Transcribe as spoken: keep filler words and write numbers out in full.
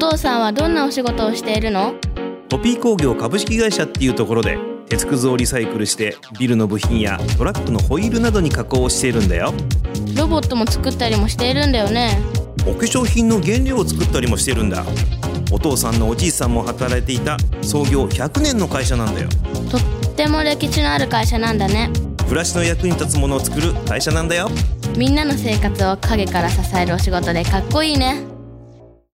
父さんはどんなお仕事をしているの？ コピー工業株式会社っていうところで鉄くずをリサイクルしてビルの部品やトラックのホイールなどに加工をしているんだよ。 ロボットも作ったりもしているんだよね。 お化粧品の原料を作ったりもしてるんだ。お父さんのおじいさんも働いていた創業ひゃくねんの会社なんだよ。 とっても歴史のある会社なんだね。 暮らしの役に立つものを作る会社なんだよ。 みんなの生活を陰から支えるお仕事でかっこいいね。